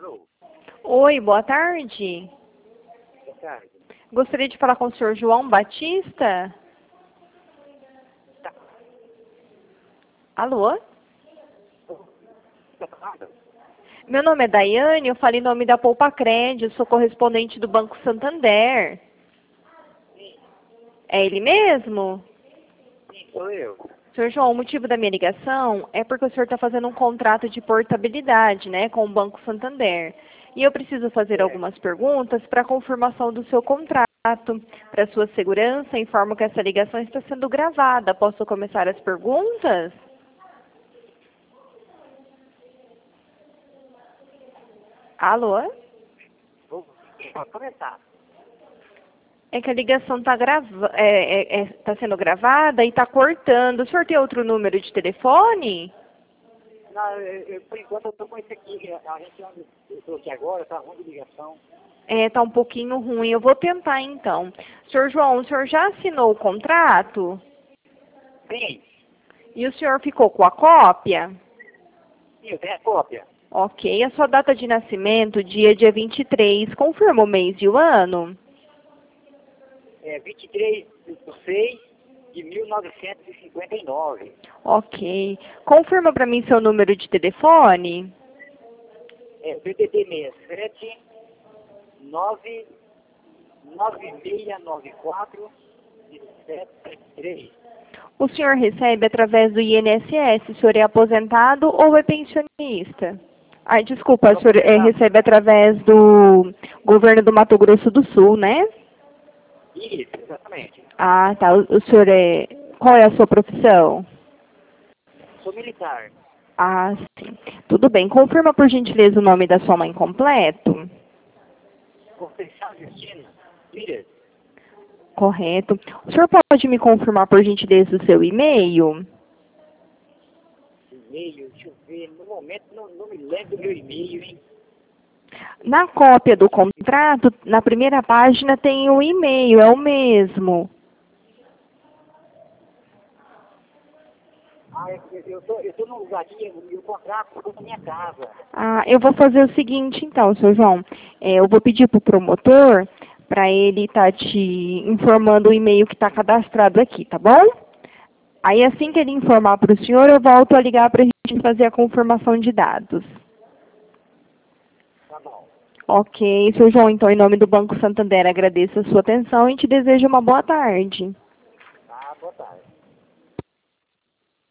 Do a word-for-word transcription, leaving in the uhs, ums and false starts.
Alô, Oi, boa tarde. boa tarde. Gostaria de falar com o senhor João Batista. Tá, Alô? tá falando? Meu nome é Daiane, eu falo em nome da Poupa Crédito, sou correspondente do Banco Santander. Sim, É ele mesmo? sim, sou eu. Senhor João, o motivo da minha ligação é porque o senhor está fazendo um contrato de portabilidade, né, com o Banco Santander. E eu preciso fazer É, algumas perguntas para confirmação do seu contrato. Para sua segurança, informo que essa ligação está sendo gravada. Posso começar as perguntas? Alô? vou pode começar. É que a ligação está grava é, é, é, tá sendo gravada e está cortando. O senhor tem outro número de telefone? Não, eu, eu, por enquanto eu tô com esse aqui. A gente onde eu estou aqui agora, tá ruim de ligação. É, tá um pouquinho ruim. Eu vou tentar então. Senhor João, o senhor já assinou o contrato? Sim, E o senhor ficou com a cópia? sim, eu tenho a cópia. Ok. A sua data de nascimento, dia dia vinte e três, confirma o mês e o ano? É vinte e três de seis de mil novecentos e cinquenta e nove. Ok. Confirma para mim seu número de telefone? É B D D seis sete nove nove seis nove quatro sete sete três. O senhor recebe através do I N S S? O senhor é aposentado ou é pensionista? Ai, desculpa, o Estou senhor é, aposentado. recebe através do governo do Mato Grosso do Sul, né? Isso, exatamente. Ah, tá. O, o senhor é... Qual é a sua profissão? Sou militar. Ah, sim. Tudo bem. Confirma, por gentileza, o nome da sua mãe completo? Conceição Justina Pires. Correto. O senhor pode me confirmar, por gentileza, o seu e-mail? E-mail, deixa eu ver. No momento não, não me lembro do meu e-mail, hein? Na cópia do contrato, na primeira página tem o e-mail, é o mesmo. Ah, eu, eu, tô, eu tô num lugar aqui, e o contrato ficou na minha casa. Ah, eu vou fazer o seguinte, então, senhor João. É, eu vou pedir para o promotor para ele estar te informando o e-mail que está cadastrado aqui, tá bom? Aí, assim que ele informar para o senhor, eu volto a ligar para a gente fazer a confirmação de dados. Tá bom. Ok, senhor João, então, em nome do Banco Santander, agradeço a sua atenção e te desejo uma boa tarde. Tá, boa tarde.